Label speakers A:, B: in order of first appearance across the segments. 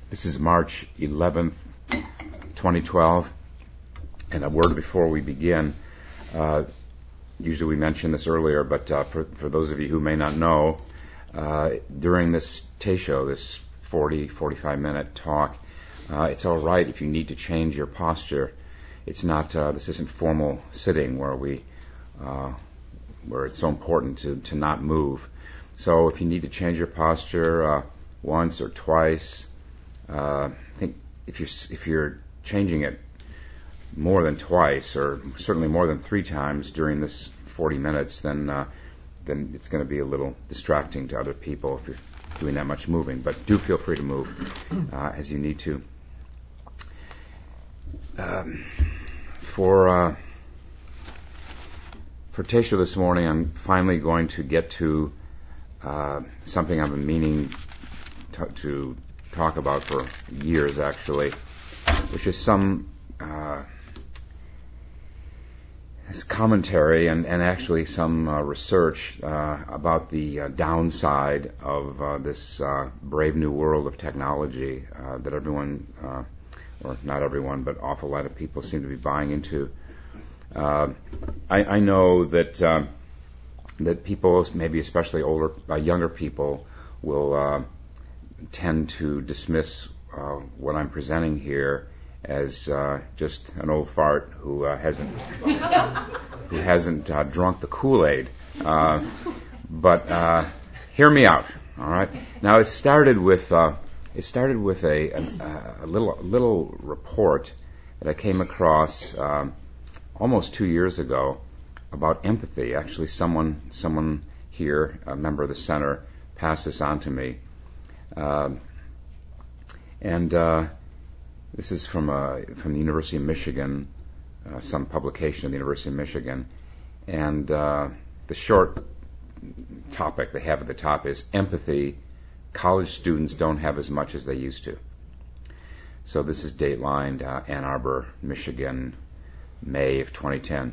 A: This is March 11th, 2012, and a word before we begin. Usually we mention this earlier, but for those of you who may not know, during this Tayshow, this 45-minute talk, it's all right if you need to change your posture. It's not. This isn't formal sitting where it's so important to not move. So if you need to change your posture once or twice, I think if you're changing it more than twice, or certainly more than 3 times during this 40 minutes, then it's going to be a little distracting to other people if you're doing that much moving. But do feel free to move as you need to. For Tayshow this morning, I'm finally going to get to something I've been meaning to talk about for years, actually, which is some commentary and actually some research about the downside of this brave new world of technology that everyone, or not everyone, but awful lot of people seem to be buying into. I know that people, maybe especially younger people, will tend to dismiss what I'm presenting here as just an old fart who hasn't drunk the Kool-Aid. But hear me out, all right? Now it started with a little report that I came across almost 2 years ago about empathy. Actually, someone here, a member of the center, passed this on to me. This is from the University of Michigan, some publication of the University of Michigan. And the short topic they have at the top is empathy. College students don't have as much as they used to. So this is datelined Ann Arbor, Michigan, May of 2010.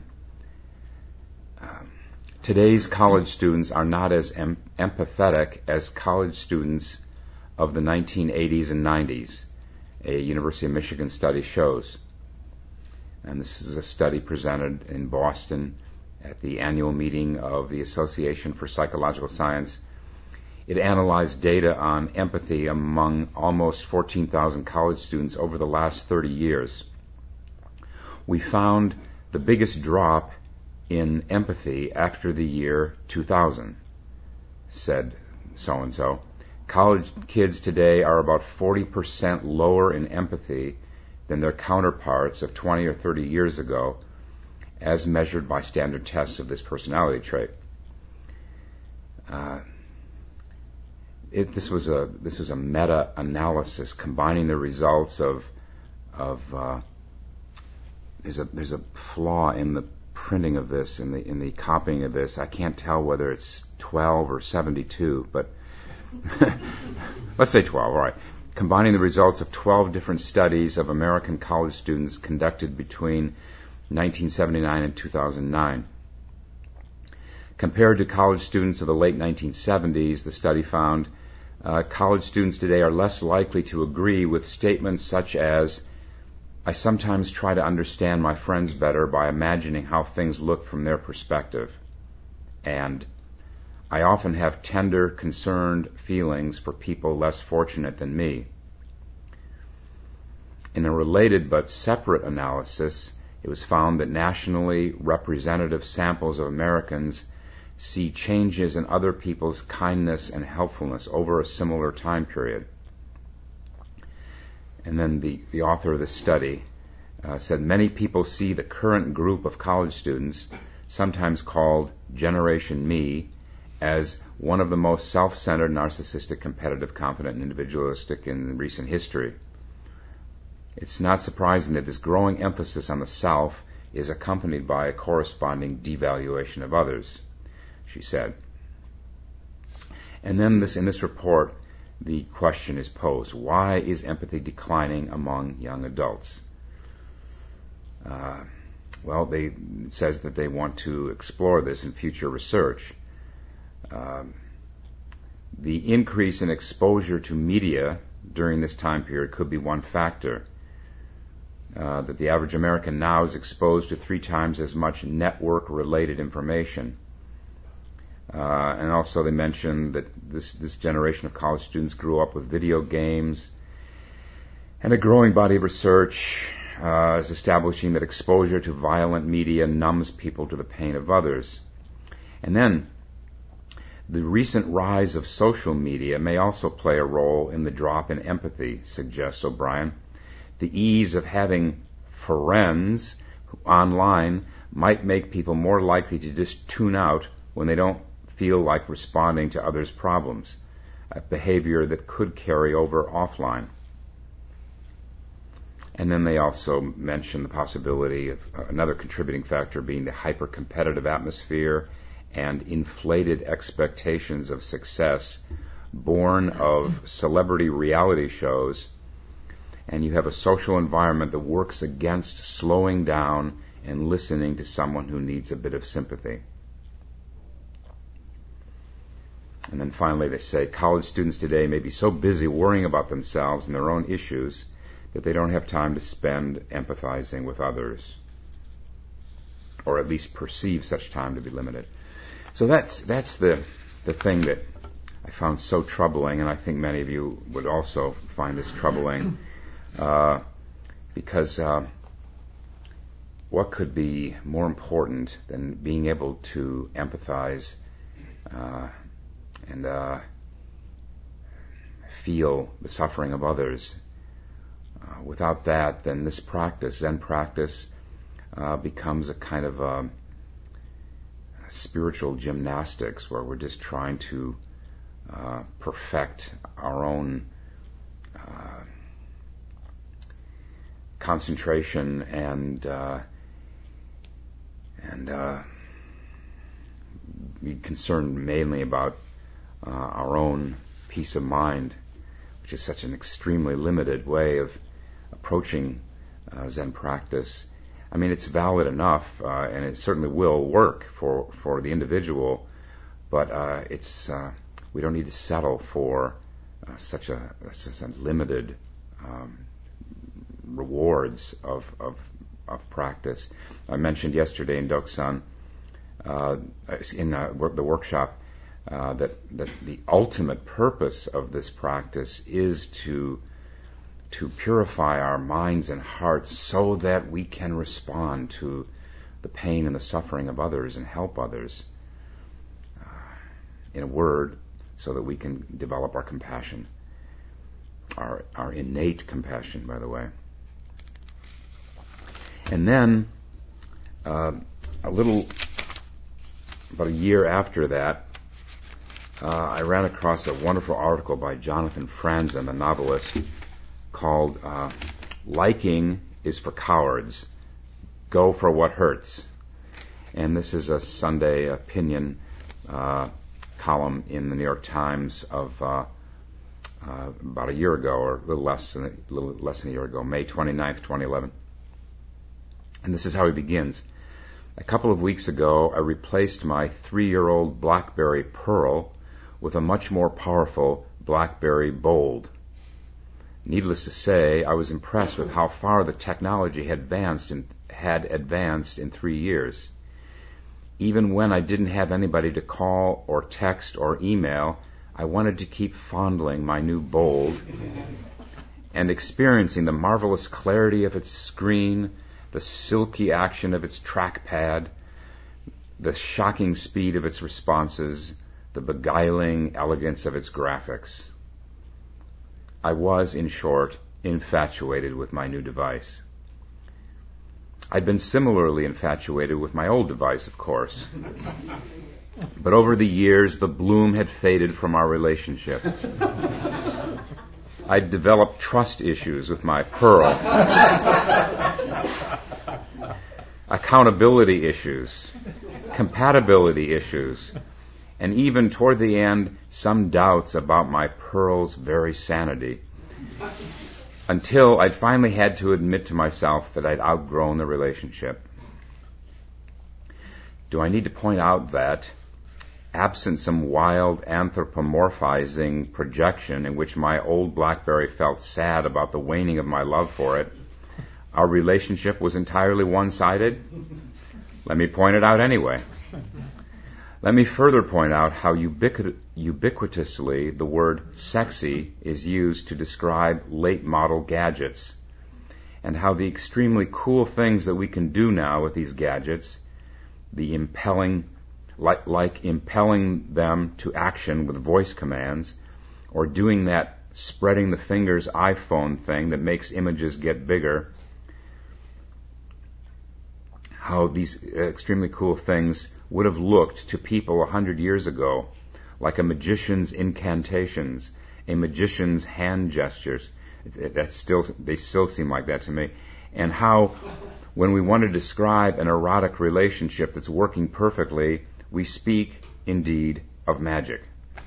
A: Today's college students are not as empathetic as college students of the 1980s and 90s, a University of Michigan study shows. And this is a study presented in Boston at the annual meeting of the Association for Psychological Science. It analyzed data on empathy among almost 14,000 college students over the last 30 years. We found the biggest drop in empathy after the year 2000, said so-and-so. College kids today are about 40% lower in empathy than their counterparts of 20 or 30 years ago, as measured by standard tests of this personality trait. This was a meta-analysis combining the results of there's a flaw in the printing of this, in the copying of this. I can't tell whether it's 12 or 72, but let's say 12, all right. Combining the results of 12 different studies of American college students conducted between 1979 and 2009. Compared to college students of the late 1970s, the study found college students today are less likely to agree with statements such as, "I sometimes try to understand my friends better by imagining how things look from their perspective," and "I often have tender, concerned feelings for people less fortunate than me." In a related but separate analysis, it was found that nationally representative samples of Americans see changes in other people's kindness and helpfulness over a similar time period. And then the author of this study said many people see the current group of college students, sometimes called Generation Me, as one of the most self-centered, narcissistic, competitive, confident, and individualistic in recent history. It's not surprising that this growing emphasis on the self is accompanied by a corresponding devaluation of others, she said. And then in this report, the question is posed: why is empathy declining among young adults? It says that they want to explore this in future research. The increase in exposure to media during this time period could be one factor. That the average American now is exposed to 3 times as much network-related information. And also they mentioned that this generation of college students grew up with video games, and a growing body of research is establishing that exposure to violent media numbs people to the pain of others. And then the recent rise of social media may also play a role in the drop in empathy, suggests O'Brien. The ease of having friends online might make people more likely to just tune out when they don't feel like responding to others' problems, a behavior that could carry over offline. And then they also mention the possibility of another contributing factor being the hyper-competitive atmosphere and inflated expectations of success born of celebrity reality shows. And you have a social environment that works against slowing down and listening to someone who needs a bit of sympathy. And then finally they say college students today may be so busy worrying about themselves and their own issues that they don't have time to spend empathizing with others, or at least perceive such time to be limited. So that's the thing that I found so troubling, and I think many of you would also find this troubling. Because what could be more important than being able to empathize and feel the suffering of others? Without that, then this practice, Zen practice, becomes a kind of spiritual gymnastics where we're just trying to perfect our own concentration and be concerned mainly about our own peace of mind, which is such an extremely limited way of approaching Zen practice. I mean, it's valid enough, and it certainly will work for the individual, but we don't need to settle for such a limited rewards of practice. I mentioned yesterday in Doksan, in the workshop, that the ultimate purpose of this practice is to purify our minds and hearts so that we can respond to the pain and the suffering of others and help others. In a word, so that we can develop our compassion, our innate compassion, by the way. And then, about a year after that, I ran across a wonderful article by Jonathan Franzen, the novelist, called "Liking is for Cowards. Go for what hurts." And this is a Sunday opinion column in the New York Times of about a year ago, or a little less than a year ago, May 29th, 2011. And this is how he begins. A couple of weeks ago, I replaced my 3-year-old BlackBerry Pearl with a much more powerful BlackBerry Bold. Needless to say, I was impressed with how far the technology had advanced in 3 years. Even when I didn't have anybody to call or text or email, I wanted to keep fondling my new Bold and experiencing the marvelous clarity of its screen, the silky action of its trackpad, the shocking speed of its responses, the beguiling elegance of its graphics. I was, in short, infatuated with my new device. I'd been similarly infatuated with my old device, of course. But over the years, the bloom had faded from our relationship. I'd developed trust issues with my Pearl. Accountability issues, compatibility issues, and even toward the end, some doubts about my Pearl's very sanity, until I'd finally had to admit to myself that I'd outgrown the relationship. Do I need to point out that, absent some wild anthropomorphizing projection in which my old BlackBerry felt sad about the waning of my love for it, our relationship was entirely one-sided? Let me point it out anyway. Let me further point out how ubiquitously the word sexy is used to describe late-model gadgets, and how the extremely cool things that we can do now with these gadgets, the impelling them to action with voice commands, or doing that spreading the fingers iPhone thing that makes images get bigger, how these extremely cool things would have looked to people 100 years ago, like a magician's incantations, a magician's hand gestures. They still seem like that to me. And how, when we want to describe an erotic relationship that's working perfectly, we speak, indeed, of magic.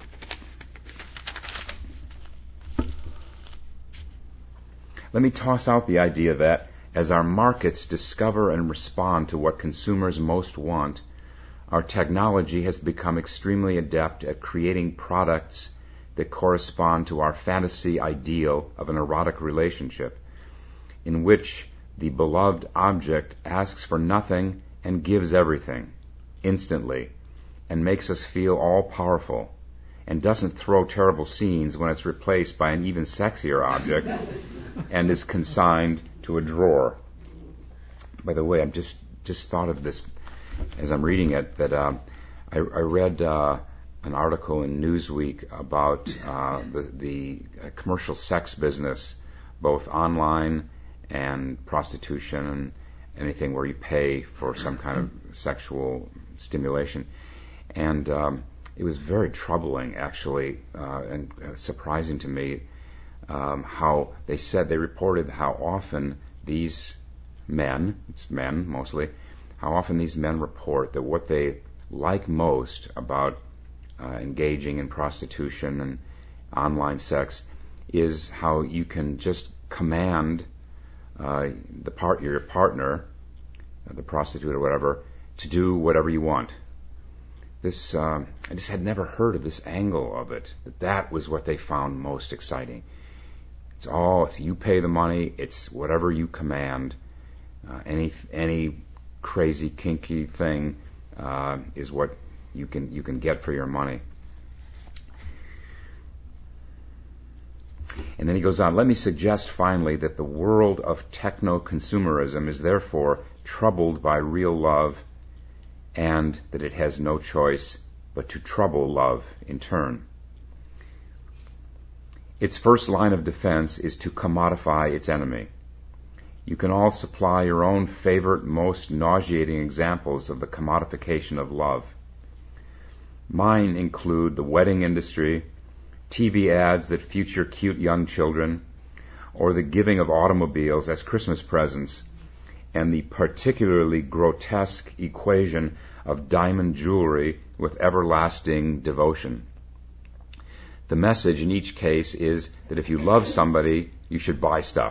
A: Let me toss out the idea that, as our markets discover and respond to what consumers most want, our technology has become extremely adept at creating products that correspond to our fantasy ideal of an erotic relationship, in which the beloved object asks for nothing and gives everything, instantly, and makes us feel all-powerful, and doesn't throw terrible scenes when it's replaced by an even sexier object and is consigned to a drawer. By the way, I've just thought of this as I'm reading it, that I read an article in Newsweek about the commercial sex business, both online and prostitution and anything where you pay for some kind of sexual stimulation. And it was very troubling, actually, and surprising to me how they reported how often these men, it's men mostly, how often these men report that what they like most about engaging in prostitution and online sex is how you can just command your partner, the prostitute or whatever, to do whatever you want. This I just had never heard of this angle of it. That was what they found most exciting. It's you pay the money. It's whatever you command. Any crazy kinky thing is what you can get for your money. And then he goes on, let me suggest finally that the world of techno-consumerism is therefore troubled by real love, and that it has no choice but to trouble love in turn. Its first line of defense is to commodify its enemy. You can all supply your own favorite, most nauseating examples of the commodification of love. Mine include the wedding industry, TV ads that feature cute young children, or the giving of automobiles as Christmas presents, and the particularly grotesque equation of diamond jewelry with everlasting devotion. The message in each case is that if you love somebody, you should buy stuff.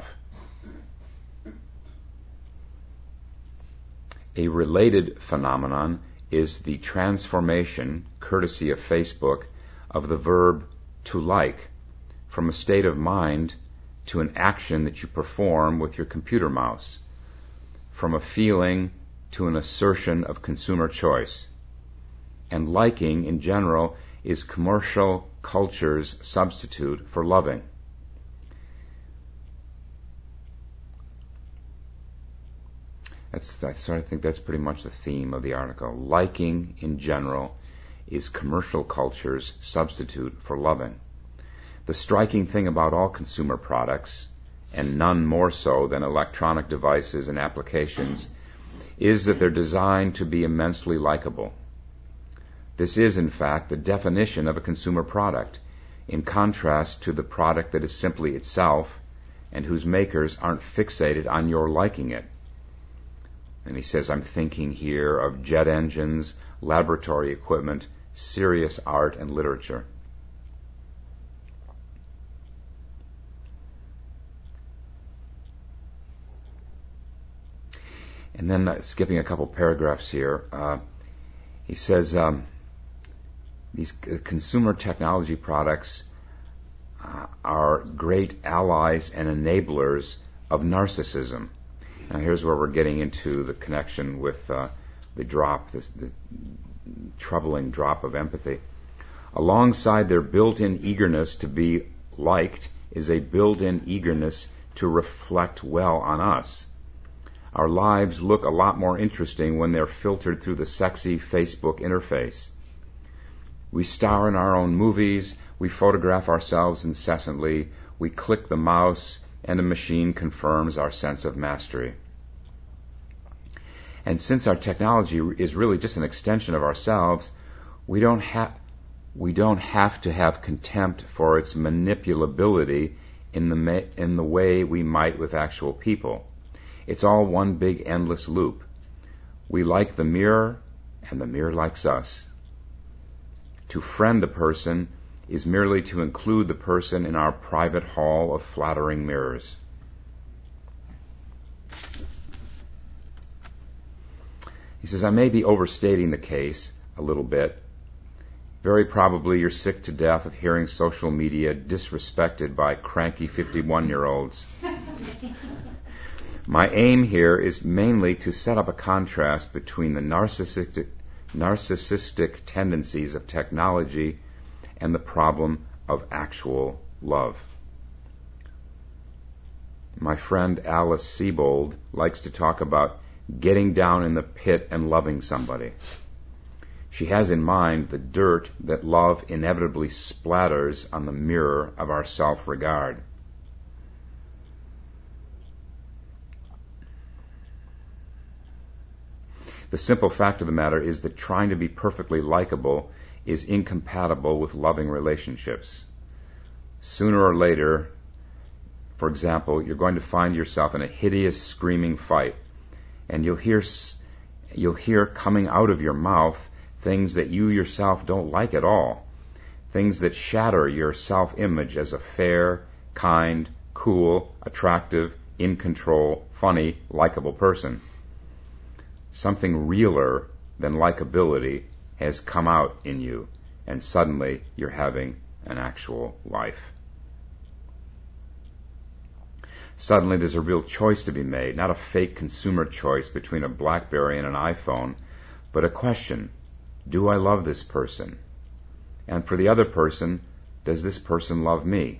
A: A related phenomenon is the transformation, courtesy of Facebook, of the verb to like from a state of mind to an action that you perform with your computer mouse, from a feeling to an assertion of consumer choice. And liking, in general, is commercial culture's substitute for loving. I sort of think that's pretty much the theme of the article. Liking, in general, is commercial culture's substitute for loving. The striking thing about all consumer products, and none more so than electronic devices and applications, is that they're designed to be immensely likable. This is, in fact, the definition of a consumer product, in contrast to the product that is simply itself and whose makers aren't fixated on your liking it. And he says, I'm thinking here of jet engines, laboratory equipment, serious art and literature. And then, skipping a couple paragraphs here, he says, These consumer technology products are great allies and enablers of narcissism. Now here's where we're getting into the connection with the troubling drop of empathy. Alongside their built-in eagerness to be liked is a built-in eagerness to reflect well on us. Our lives look a lot more interesting when they're filtered through the sexy Facebook interface. We star in our own movies, we photograph ourselves incessantly, we click the mouse, and a machine confirms our sense of mastery. And since our technology is really just an extension of ourselves, we don't have to have contempt for its manipulability in the way we might with actual people. It's all one big endless loop. We like the mirror, and the mirror likes us. To friend a person is merely to include the person in our private hall of flattering mirrors. He says, I may be overstating the case a little bit. Very probably you're sick to death of hearing social media disrespected by cranky 51-year-olds. My aim here is mainly to set up a contrast between the narcissistic tendencies of technology and the problem of actual love. My friend Alice Sebold likes to talk about getting down in the pit and loving somebody. She has in mind the dirt that love inevitably splatters on the mirror of our self-regard. The simple fact of the matter is that trying to be perfectly likable is incompatible with loving relationships. Sooner or later, for example, you're going to find yourself in a hideous screaming fight, and you'll hear coming out of your mouth things that you yourself don't like at all, things that shatter your self-image as a fair, kind, cool, attractive, in control, funny, likable person. Something realer than likability has come out in you, and suddenly you're having an actual life. Suddenly there's a real choice to be made, not a fake consumer choice between a BlackBerry and an iPhone, but a question: do I love this person? And for the other person, does this person love me?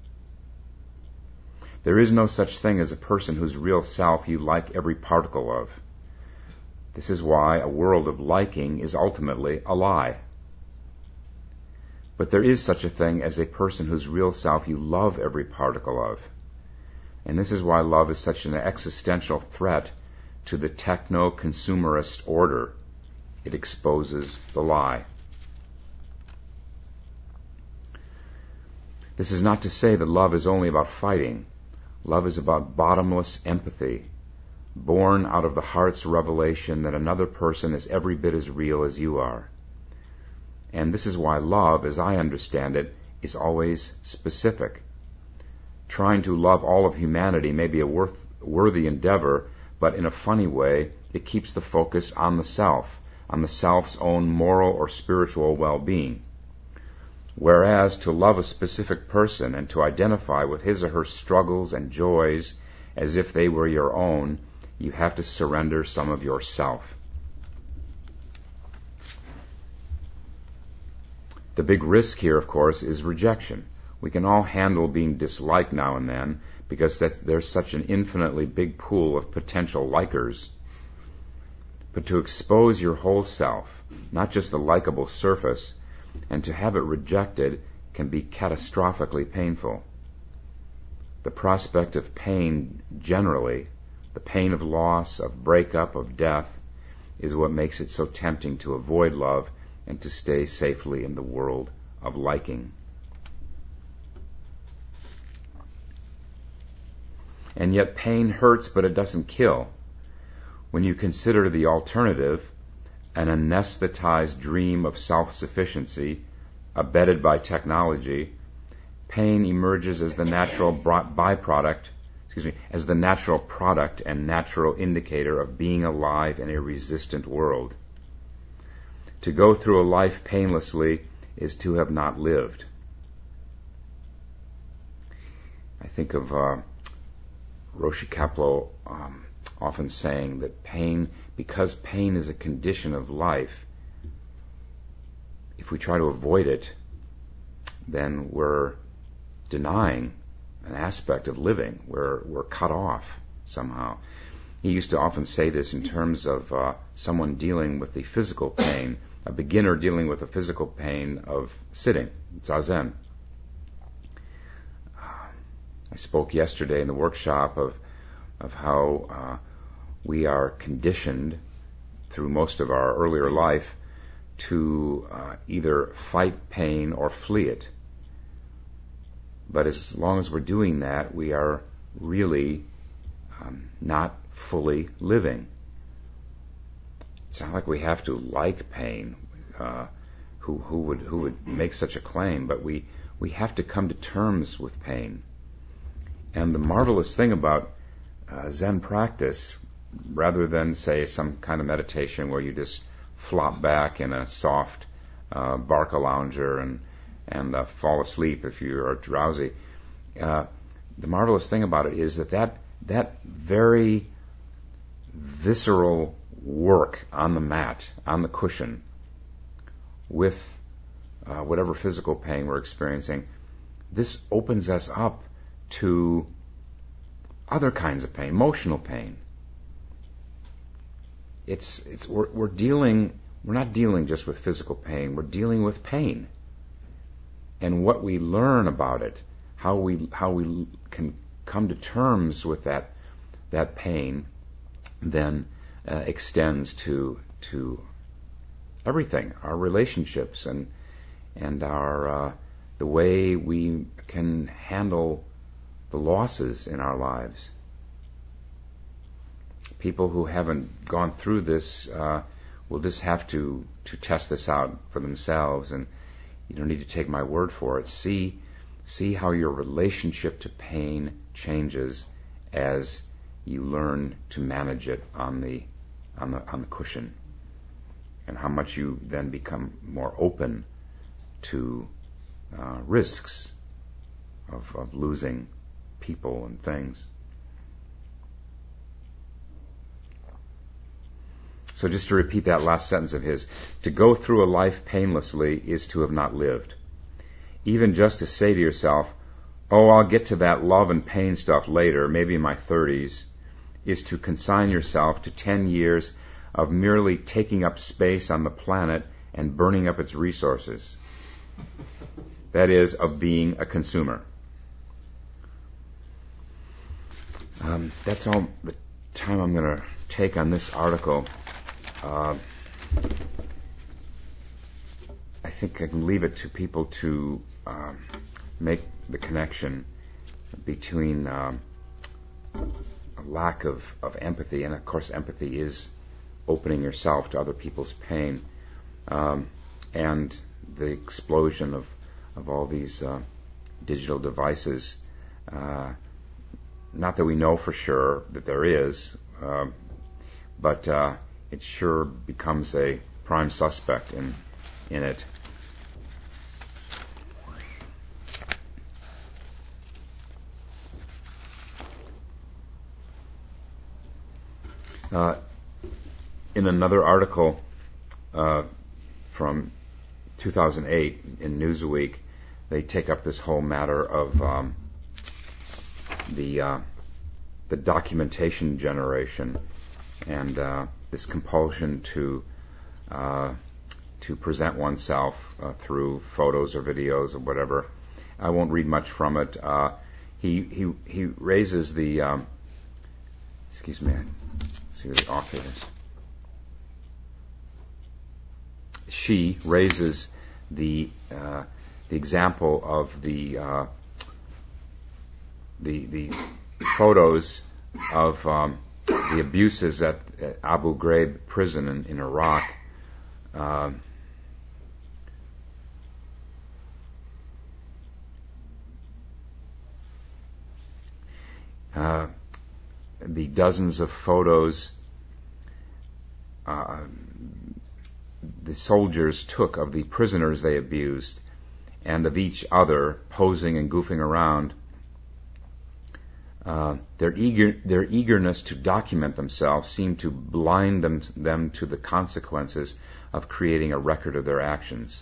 A: There is no such thing as a person whose real self you like every particle of. This is why a world of liking is ultimately a lie. But there is such a thing as a person whose real self you love every particle of. And this is why love is such an existential threat to the techno-consumerist order. It exposes the lie. This is not to say that love is only about fighting. Love is about bottomless empathy, born out of the heart's revelation that another person is every bit as real as you are. And this is why love, as I understand it, is always specific. Trying to love all of humanity may be a worthy endeavor, but in a funny way, it keeps the focus on the self's own moral or spiritual well-being. Whereas to love a specific person and to identify with his or her struggles and joys as if they were your own, you have to surrender some of yourself. The big risk here, of course, is rejection. We can all handle being disliked now and then because there's such an infinitely big pool of potential likers. But to expose your whole self, not just the likable surface, and to have it rejected can be catastrophically painful. The prospect of pain generally, the pain of loss, of breakup, of death, is what makes it so tempting to avoid love and to stay safely in the world of liking. And yet pain hurts, but it doesn't kill. When you consider the alternative, an anesthetized dream of self-sufficiency, abetted by technology, pain emerges as the natural as the natural product and natural indicator of being alive in a resistant world. To go through a life painlessly is to have not lived. I think of Roshi Kapleau often saying that pain, because pain is a condition of life, if we try to avoid it, then we're denying an aspect of living. We're cut off somehow. He used to often say this in terms of someone dealing with the physical pain, a beginner dealing with the physical pain of sitting, zazen. I spoke yesterday in the workshop of how we are conditioned through most of our earlier life to either fight pain or flee it. But as long as we're doing that, we are really not fully living. It's not like we have to like pain. Who would make such a claim? But we have to come to terms with pain. And the marvelous thing about Zen practice, rather than say some kind of meditation where you just flop back in a soft Barca lounger and fall asleep if you are drowsy, the marvelous thing about it is that very visceral work on the mat, on the cushion, with whatever physical pain we're experiencing, this opens us up to other kinds of pain, emotional pain. We're not dealing just with physical pain, we're dealing with pain. And what we learn about it, how we can come to terms with that pain, then extends to everything, our relationships and our the way we can handle the losses in our lives. People who haven't gone through this will just have to test this out for themselves, and you don't need to take my word for it. See how your relationship to pain changes as you learn to manage it on the cushion, and how much you then become more open to risks of losing people and things. So just to repeat that last sentence of his, to go through a life painlessly is to have not lived. Even just to say to yourself, oh, I'll get to that love and pain stuff later, maybe in my 30s, is to consign yourself to 10 years of merely taking up space on the planet and burning up its resources. That is, of being a consumer. That's all the time I'm going to take on this article. I think I can leave it to people to make the connection between a lack of empathy, and of course empathy is opening yourself to other people's pain, and the explosion of all these digital devices. Not that we know for sure that there is, but it sure becomes a prime suspect in it. In another article from 2008 in Newsweek, they take up this whole matter of the documentation generation and this compulsion to present oneself through photos or videos or whatever. I won't read much from it. He raises the excuse me. Let's see who the author is. She raises the example of the photos of the abuses at Abu Ghraib prison in Iraq. The dozens of photos the soldiers took of the prisoners they abused and of each other posing and goofing around, their eagerness to document themselves seemed to blind them to the consequences of creating a record of their actions.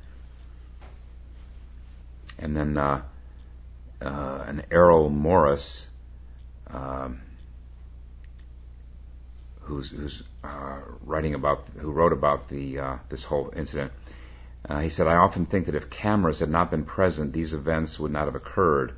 A: And then an Errol Morris, who wrote about this whole incident, he said, "I often think that if cameras had not been present, these events would not have occurred."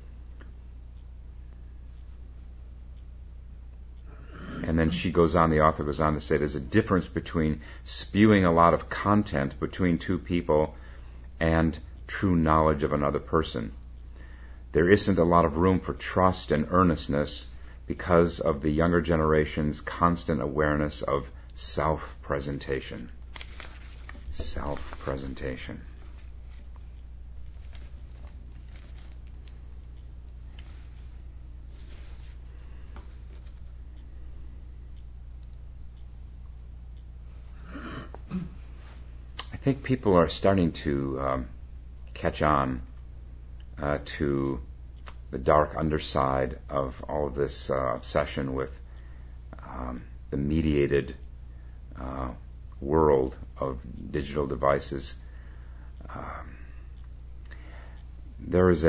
A: And then the author goes on to say, there's a difference between spewing a lot of content between two people and true knowledge of another person. There isn't a lot of room for trust and earnestness because of the younger generation's constant awareness of self-presentation. Self-presentation. I think people are starting to catch on to the dark underside of all of this obsession with the mediated world of digital devices. There was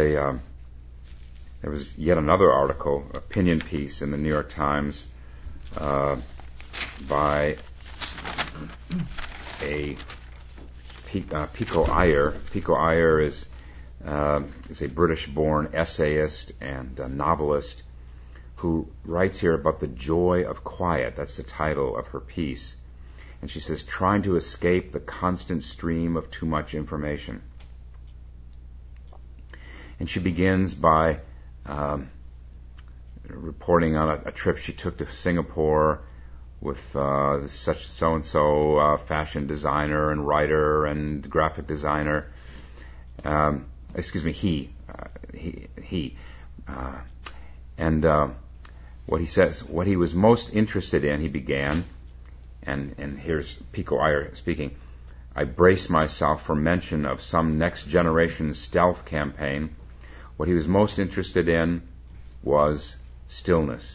A: yet another article, opinion piece in the New York Times by a Pico Iyer. Pico Iyer is a British-born essayist and novelist who writes here about the joy of quiet. That's the title of her piece. And she says, trying to escape the constant stream of too much information. And she begins by reporting on a trip she took to Singapore with such so-and-so fashion designer and writer and graphic designer. What he says, what he was most interested in, he began, and here's Pico Iyer speaking, I braced myself for mention of some next generation stealth campaign. What he was most interested in was stillness.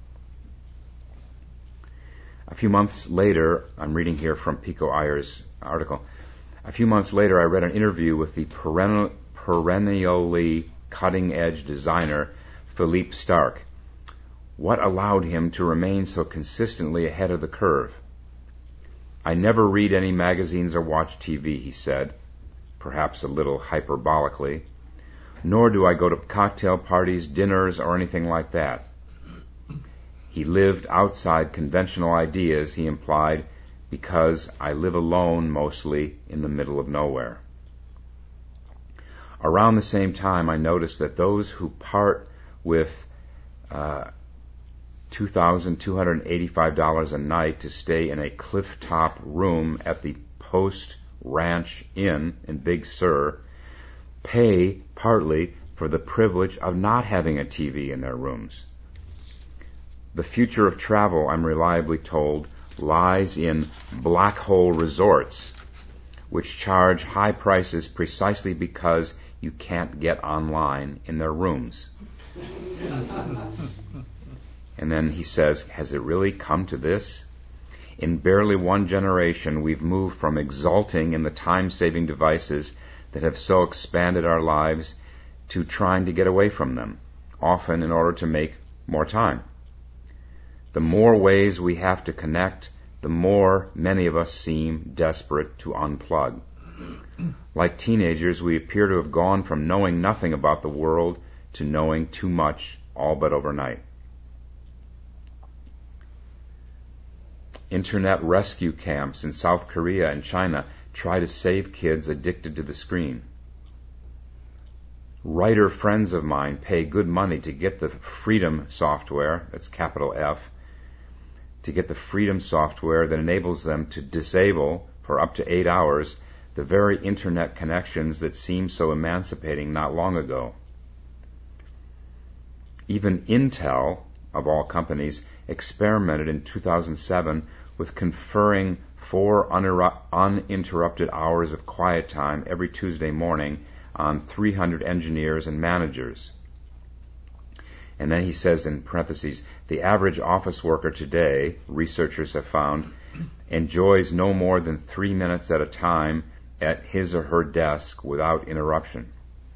A: A few months later, I'm reading here from Pico Iyer's article, a few months later I read an interview with the perennially cutting-edge designer Philippe Starck. What allowed him to remain so consistently ahead of the curve? I never read any magazines or watch TV, he said, perhaps a little hyperbolically, nor do I go to cocktail parties, dinners, or anything like that. He lived outside conventional ideas, he implied, because I live alone mostly in the middle of nowhere. Around the same time, I noticed that those who part with $2,285 a night to stay in a cliff-top room at the Post Ranch Inn in Big Sur pay partly for the privilege of not having a TV in their rooms. The future of travel, I'm reliably told, lies in black hole resorts, which charge high prices precisely because you can't get online in their rooms. And then he says, has it really come to this? In barely one generation, we've moved from exulting in the time-saving devices that have so expanded our lives to trying to get away from them, often in order to make more time. The more ways we have to connect, the more many of us seem desperate to unplug. Like teenagers, we appear to have gone from knowing nothing about the world to knowing too much, all but overnight. Internet rescue camps in South Korea and China try to save kids addicted to the screen. Writer friends of mine pay good money to get the Freedom software, that's capital F, to get the Freedom software that enables them to disable, for up to 8 hours, the very internet connections that seemed so emancipating not long ago. Even Intel, of all companies, experimented in 2007 with conferring 4 uninterrupted hours of quiet time every Tuesday morning on 300 engineers and managers. And then he says in parentheses, the average office worker today, researchers have found, enjoys no more than 3 minutes at a time at his or her desk without interruption.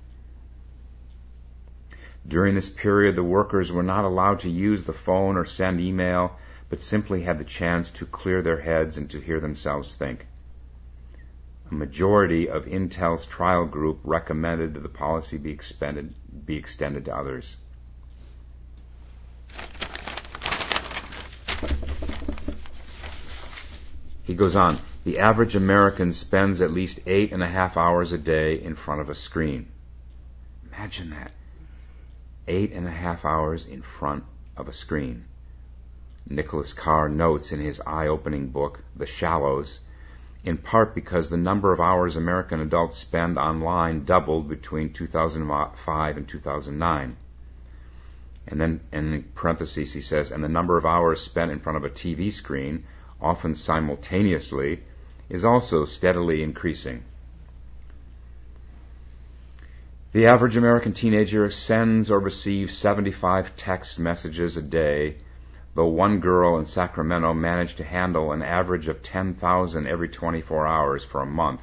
A: During this period, the workers were not allowed to use the phone or send email, but simply had the chance to clear their heads and to hear themselves think. A majority of Intel's trial group recommended that the policy be extended to others. He goes on, the average American spends at least 8.5 hours a day in front of a screen. Imagine that. 8.5 hours in front of a screen. Nicholas Carr notes in his eye-opening book, The Shallows, in part because the number of hours American adults spend online doubled between 2005 and 2009. And then in parentheses he says, and the number of hours spent in front of a TV screen, often simultaneously, is also steadily increasing. The average American teenager sends or receives 75 text messages a day, though one girl in Sacramento managed to handle an average of 10,000 every 24 hours for a month.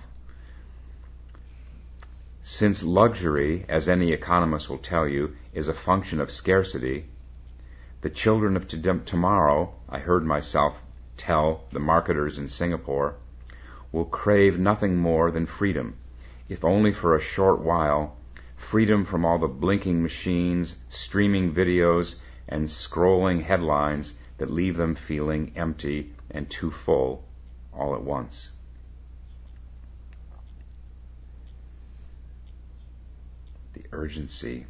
A: Since luxury, as any economist will tell you, is a function of scarcity, the children of tomorrow, I heard myself tell the marketers in Singapore, will crave nothing more than freedom, if only for a short while, freedom from all the blinking machines, streaming videos, and scrolling headlines that leave them feeling empty and too full all at once. The urgency,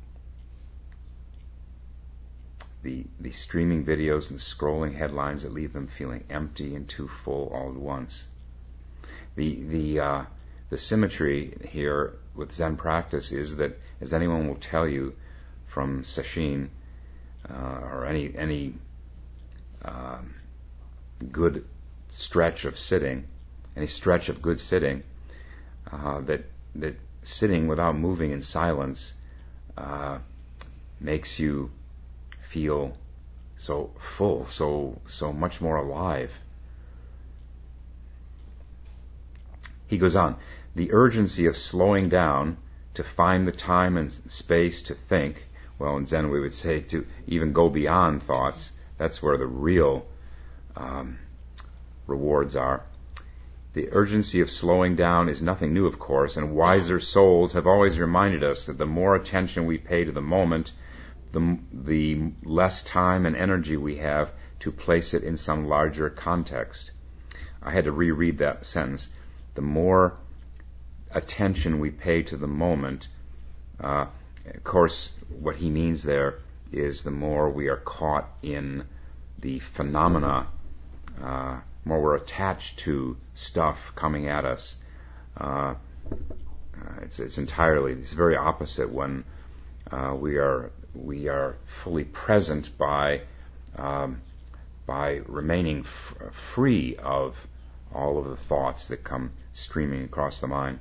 A: the streaming videos and scrolling headlines that leave them feeling empty and too full all at once. The symmetry here with Zen practice is that, as anyone will tell you from Sesshin, or any good stretch of sitting, any stretch of good sitting, that sitting without moving in silence makes you feel so full, so much more alive. He goes on, the urgency of slowing down to find the time and space to think, well, in Zen we would say to even go beyond thoughts. That's where the real rewards are. The urgency of slowing down is nothing new, of course, and wiser souls have always reminded us that the more attention we pay to the moment, the less time and energy we have to place it in some larger context. I had to reread that sentence. The more attention we pay to the moment, of course, what he means there is the more we are caught in the phenomena, more we're attached to stuff coming at us. It's very opposite when we are fully present by remaining free of all of the thoughts that come streaming across the mind.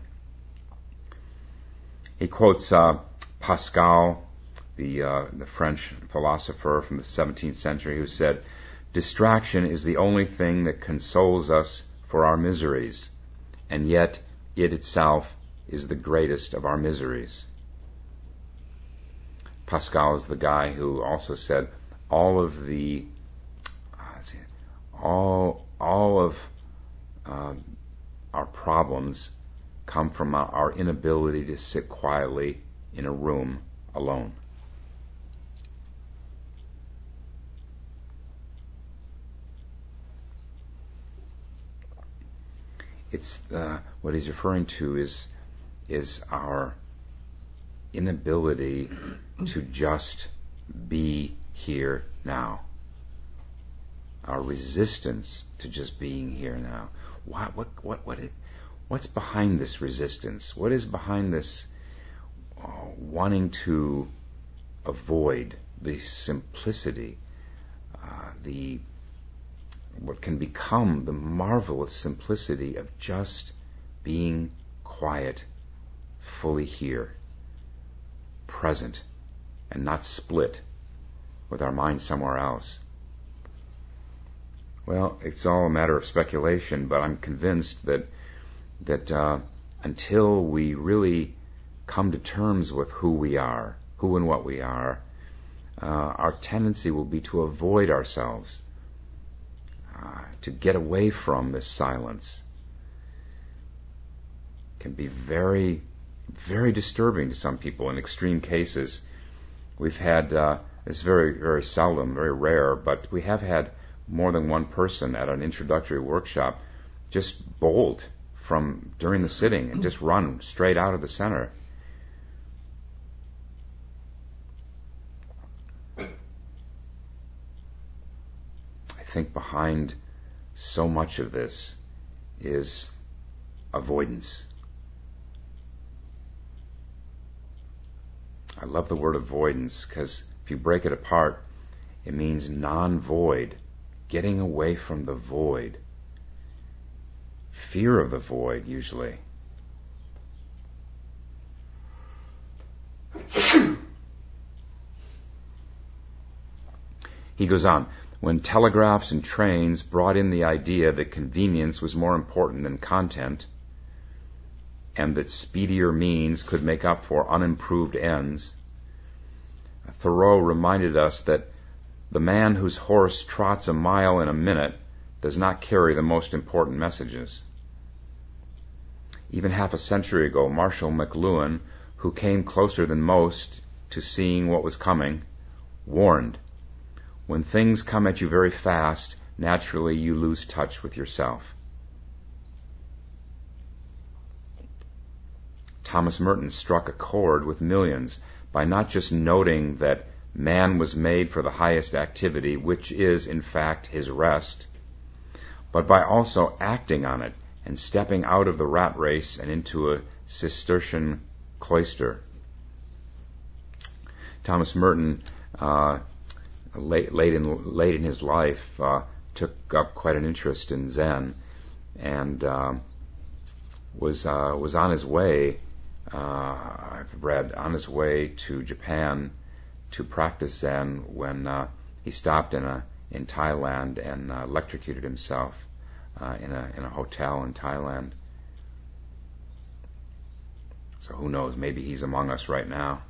A: He quotes Pascal, the French philosopher from the 17th century, who said, "Distraction is the only thing that consoles us for our miseries, and yet it itself is the greatest of our miseries." Pascal is the guy who also said all of our problems come from our inability to sit quietly in a room alone. It's what he's referring to is our inability to just be here now. Our resistance to just being here now. What's behind this resistance? What is behind this wanting to avoid the simplicity, the what can become the marvelous simplicity of just being quiet, fully here, present, and not split with our mind somewhere else. Well, it's all a matter of speculation, but I'm convinced that until we really come to terms with who we are, who and what we are, our tendency will be to avoid ourselves, to get away from this silence. It can be very, very disturbing to some people. In extreme cases, we've had, it's very, very seldom, very rare, but we have had more than one person at an introductory workshop just bolt from during the sitting and just run straight out of the center. I think behind so much of this is avoidance. I love the word avoidance because if you break it apart, it means non-void, getting away from the void. Fear of the void, usually. He goes on, when telegraphs and trains brought in the idea that convenience was more important than content, and that speedier means could make up for unimproved ends, Thoreau reminded us that the man whose horse trots a mile in a minute does not carry the most important messages. Even half a century ago, Marshall McLuhan, who came closer than most to seeing what was coming, warned, when things come at you very fast, naturally you lose touch with yourself. Thomas Merton struck a chord with millions by not just noting that man was made for the highest activity, which is, in fact, his rest, but by also acting on it and stepping out of the rat race and into a Cistercian cloister. Thomas Merton, late in his life, took up quite an interest in Zen, and was on his way. I've read on his way to Japan to practice Zen when he stopped in Thailand and electrocuted himself in a hotel in Thailand. So who knows? Maybe he's among us right now.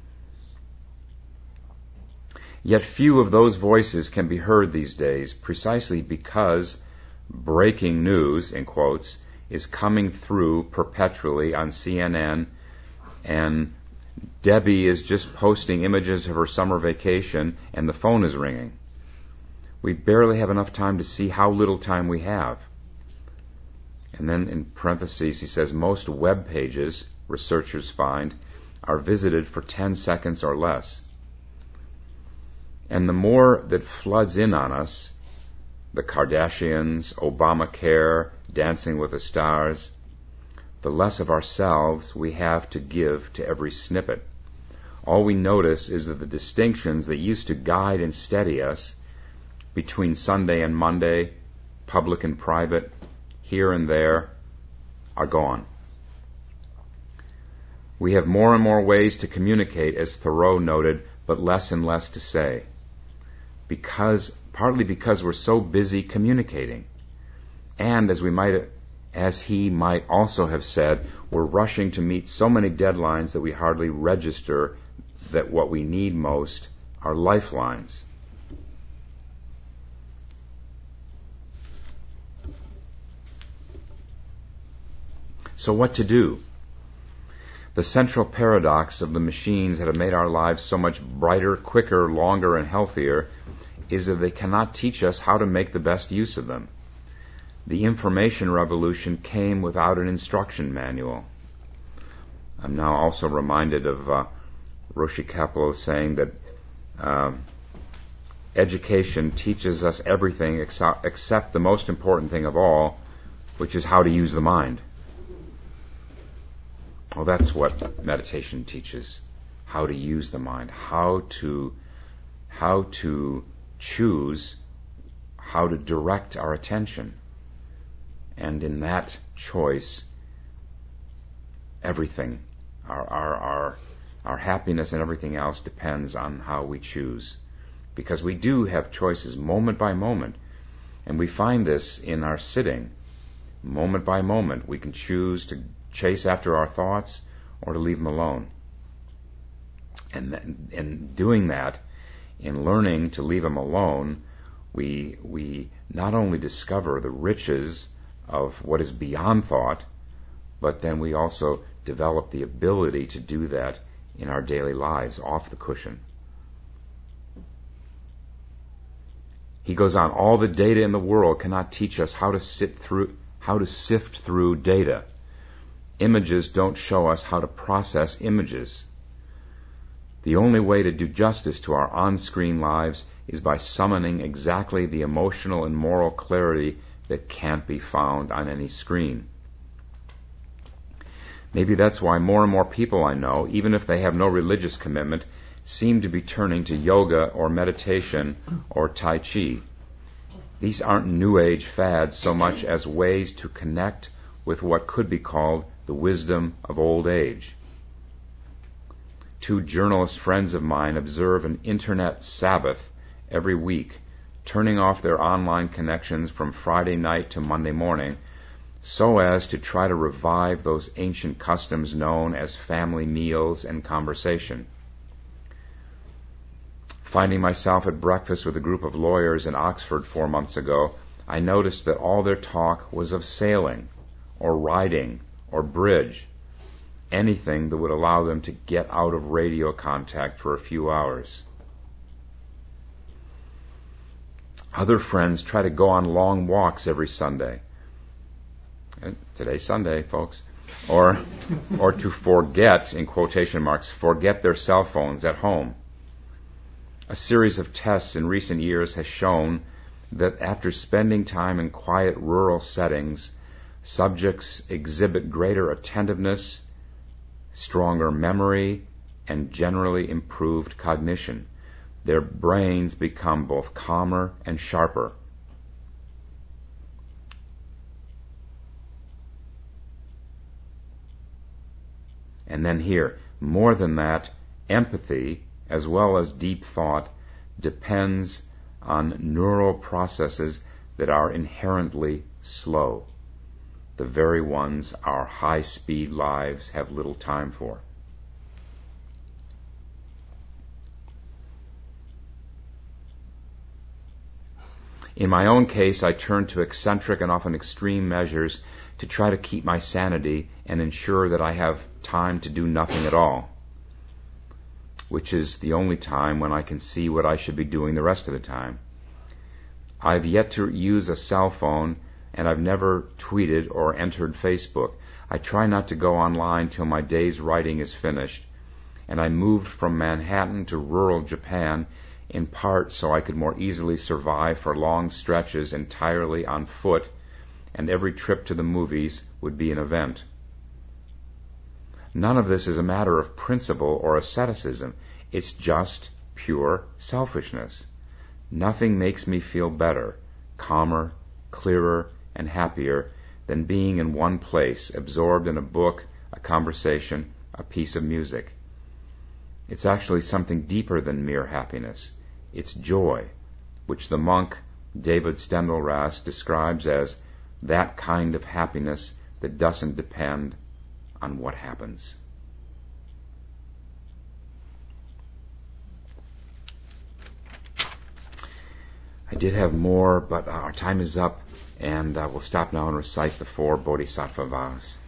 A: Yet few of those voices can be heard these days, precisely because breaking news, in quotes, is coming through perpetually on CNN, and Debbie is just posting images of her summer vacation, and the phone is ringing. We barely have enough time to see how little time we have. And then in parentheses he says, most web pages, researchers find, are visited for 10 seconds or less. And the more that floods in on us, the Kardashians, Obamacare, Dancing with the Stars, the less of ourselves we have to give to every snippet. All we notice is that the distinctions that used to guide and steady us between Sunday and Monday, public and private, here and there, are gone. We have more and more ways to communicate, as Thoreau noted, but less and less to say. Partly because we're so busy communicating. And as he might also have said, we're rushing to meet so many deadlines that we hardly register that what we need most are lifelines. So what to do? The central paradox of the machines that have made our lives so much brighter, quicker, longer, and healthier is that they cannot teach us how to make the best use of them. The information revolution came without an instruction manual. I'm now also reminded of Roshi Kapleau saying that education teaches us everything except the most important thing of all, which is how to use the mind. Well, that's what meditation teaches, how to use the mind, how to choose how to direct our attention. And in that choice, everything, our happiness and everything else depends on how we choose. Because we do have choices moment by moment. And we find this in our sitting. Moment by moment, we can choose to chase after our thoughts or to leave them alone. And doing that, in learning to leave them alone, we not only discover the riches of what is beyond thought, but then we also develop the ability to do that in our daily lives, off the cushion. He goes on, all the data in the world cannot teach us how to sift through data. Images don't show us how to process images. The only way to do justice to our on-screen lives is by summoning exactly the emotional and moral clarity that can't be found on any screen. Maybe that's why more and more people I know, even if they have no religious commitment, seem to be turning to yoga or meditation or Tai Chi. These aren't New Age fads so much as ways to connect with what could be called the wisdom of old age. 2 journalist friends of mine observe an internet Sabbath every week, turning off their online connections from Friday night to Monday morning, so as to try to revive those ancient customs known as family meals and conversation. Finding myself at breakfast with a group of lawyers in Oxford 4 months ago, I noticed that all their talk was of sailing, or riding, or bridge, anything that would allow them to get out of radio contact for a few hours. Other friends try to go on long walks every Sunday. Today's Sunday, folks. Or to forget, in quotation marks, forget their cell phones at home. A series of tests in recent years has shown that after spending time in quiet rural settings, subjects exhibit greater attentiveness, stronger memory, and generally improved cognition. Their brains become both calmer and sharper. And then here, more than that, empathy, as well as deep thought, depends on neural processes that are inherently slow, the very ones our high-speed lives have little time for. In my own case, I turned to eccentric and often extreme measures to try to keep my sanity and ensure that I have time to do nothing at all, which is the only time when I can see what I should be doing the rest of the time. I've yet to use a cell phone, and I've never tweeted or entered Facebook. I try not to go online till my day's writing is finished, and I moved from Manhattan to rural Japan in part so I could more easily survive for long stretches entirely on foot, and every trip to the movies would be an event. None of this is a matter of principle or asceticism. It's just pure selfishness. Nothing makes me feel better, calmer, clearer, and happier than being in one place, absorbed in a book, a conversation, a piece of music. It's actually something deeper than mere happiness. It's joy, which the monk David Steindl-Rast describes as that kind of happiness that doesn't depend on what happens. I did have more, but our time is up, and we'll stop now and recite the 4 Bodhisattva vows.